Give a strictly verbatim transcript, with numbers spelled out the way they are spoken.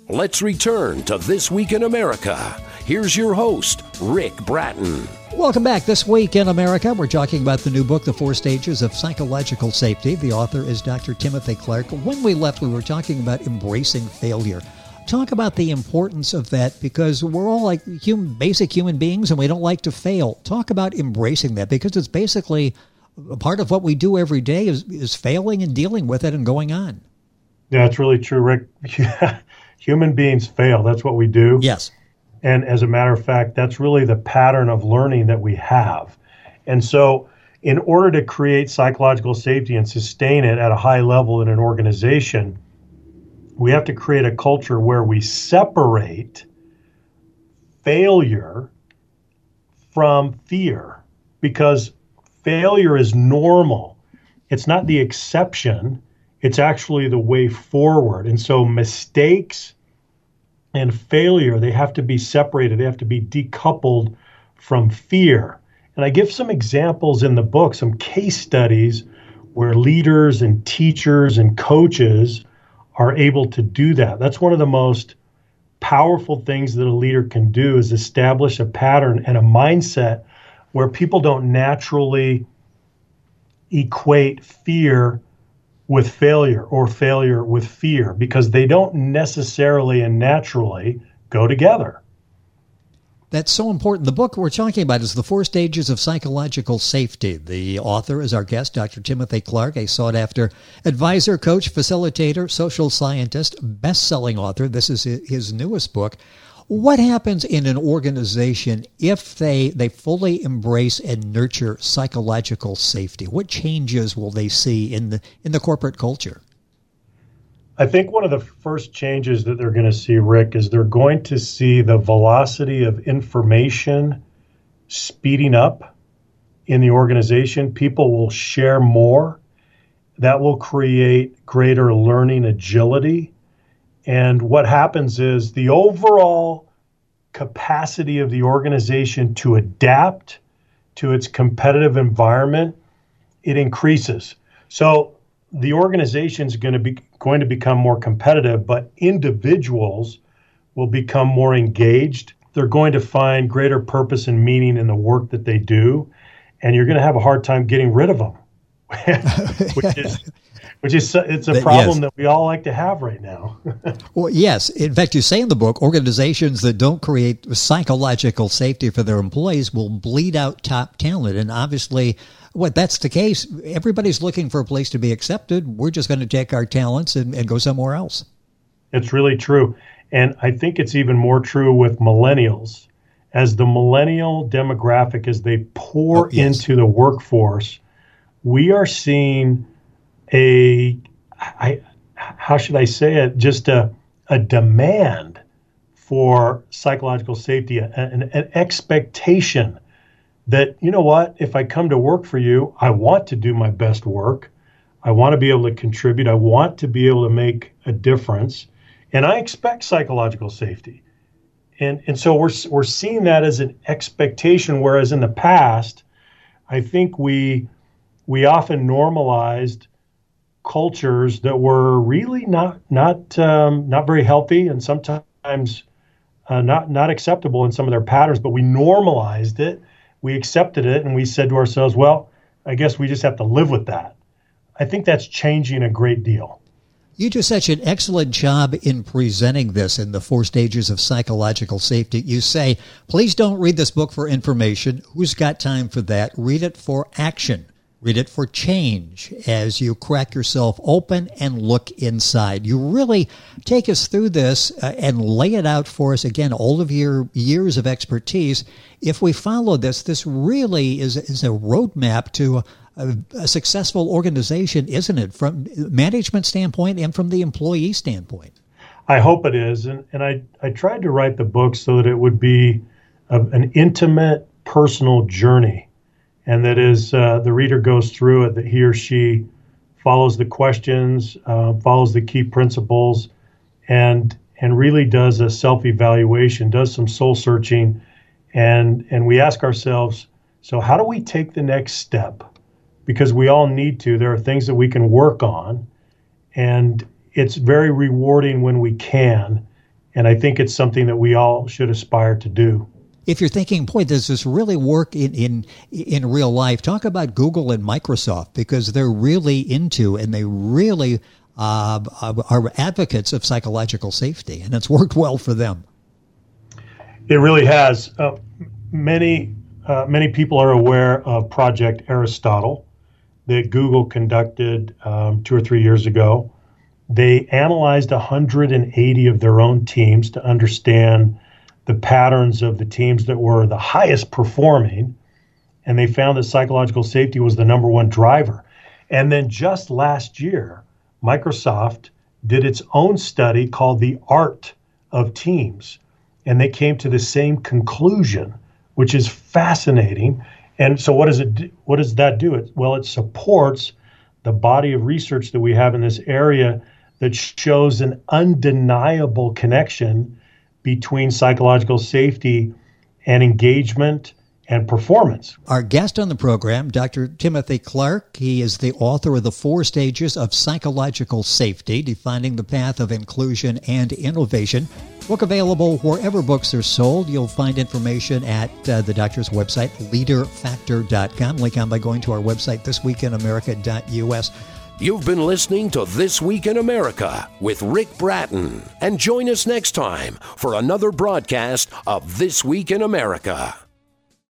Let's return to This Week in America. Here's your host, Rick Bratton. Welcome back. This Week in America, we're talking about the new book, The Four Stages of Psychological Safety. The author is Doctor Timothy Clark. When we left, we were talking about embracing failure. Talk about the importance of that, because we're all like human, basic human beings and we don't like to fail. Talk about embracing that, because it's basically a part of what we do every day is, is failing and dealing with it and going on. Yeah, it's really true, Rick. Human beings fail. That's what we do. Yes. And as a matter of fact, that's really the pattern of learning that we have. And so in order to create psychological safety and sustain it at a high level in an organization, we have to create a culture where we separate failure from fear, because failure is normal. It's not the exception. It's actually the way forward. And so mistakes and failure, they have to be separated. They have to be decoupled from fear. And I give some examples in the book, some case studies where leaders and teachers and coaches are able to do that. That's one of the most powerful things that a leader can do, is establish a pattern and a mindset where people don't naturally equate fear with failure or failure with fear, because they don't necessarily and naturally go together. That's so important. The book we're talking about is The Four Stages of Psychological Safety. The author is our guest, Doctor Timothy Clark, a sought-after advisor, coach, facilitator, social scientist, best-selling author. This is his newest book. What happens in an organization if they, they fully embrace and nurture psychological safety? What changes will they see in the in the corporate culture? I think one of the first changes that they're going to see, Rick, is they're going to see the velocity of information speeding up in the organization. People will share more. That will create greater learning agility. And what happens is the overall capacity of the organization to adapt to its competitive environment, it increases. So the organization is going to be going to become more competitive, but individuals will become more engaged. They're going to find greater purpose and meaning in the work that they do, and you're going to have a hard time getting rid of them, which is which is it's a problem yes. that we all like to have right now. Well, yes. In fact, you say in the book, organizations that don't create psychological safety for their employees will bleed out top talent. And obviously, what that's the case. Everybody's looking for a place to be accepted. We're just going to take our talents and, and go somewhere else. It's really true. And I think it's even more true with millennials. As the millennial demographic, as they pour oh, yes. into the workforce, we are seeing a, I, how should I say it, just a, a demand for psychological safety, an, an expectation that, you know what, if I come to work for you, I want to do my best work. I want to be able to contribute. I want to be able to make a difference. And I expect psychological safety. And, and so we're, we're seeing that as an expectation, whereas in the past, I think we, we often normalized cultures that were really not not um, not very healthy, and sometimes uh, not not acceptable in some of their patterns. But we normalized it, we accepted it, and we said to ourselves, "Well, I guess we just have to live with that." I think that's changing a great deal. You do such an excellent job in presenting this in The Four Stages of Psychological Safety. You say, "Please don't read this book for information. Who's got time for that? Read it for action. Read it for change as you crack yourself open and look inside." You really take us through this uh, and lay it out for us. Again, all of your years of expertise. If we follow this, this really is, is a roadmap to a, a successful organization, isn't it? From management standpoint and from the employee standpoint. I hope it is. And, and I, I tried to write the book so that it would be a, an intimate, personal journey. And that is, uh, the reader goes through it, that he or she follows the questions, uh, follows the key principles, and and really does a self-evaluation, does some soul searching, and and we ask ourselves, so how do we take the next step? Because we all need to. There are things that we can work on, and it's very rewarding when we can. And I think it's something that we all should aspire to do. If you're thinking, boy, does this really work in, in in real life? Talk about Google and Microsoft, because they're really into and they really uh, are advocates of psychological safety, and it's worked well for them. It really has. Uh, many uh, many people are aware of Project Aristotle that Google conducted um, two or three years ago. They analyzed one hundred eighty of their own teams to understand the patterns of the teams that were the highest performing, and they found that psychological safety was the number one driver. And then just last year, Microsoft did its own study called The Art of Teams, and they came to the same conclusion, which is fascinating. And so what does it do? What does that do? It, well, it supports the body of research that we have in this area that shows an undeniable connection between psychological safety and engagement and performance. Our guest on the program, Doctor Timothy Clark, he is the author of The Four Stages of Psychological Safety, Defining the Path of Inclusion and Innovation. Book available wherever books are sold. You'll find information at uh, the doctor's website, leader factor dot com. Link on by going to our website, this week in america dot u s. You've been listening to This Week in America with Rick Bratton. And join us next time for another broadcast of This Week in America.